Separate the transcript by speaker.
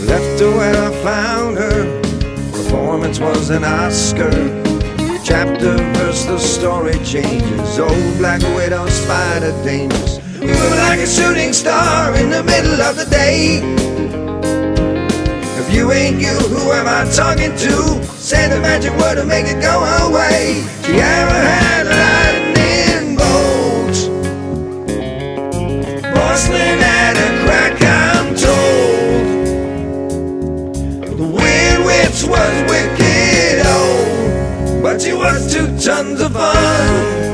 Speaker 1: Left her where I found her. Performance was an Oscar. Chapter verse, the story changes. Old Black Widow, spider dangerous. We were like a shooting star in the middle of the day. If you ain't you, who am I talking to? Say the magic word to make it go away. Tiara had lightning bolts. Porcelain had a crack, I'm told. The Weird Witch was wicked old, but she was 2 tons of fun.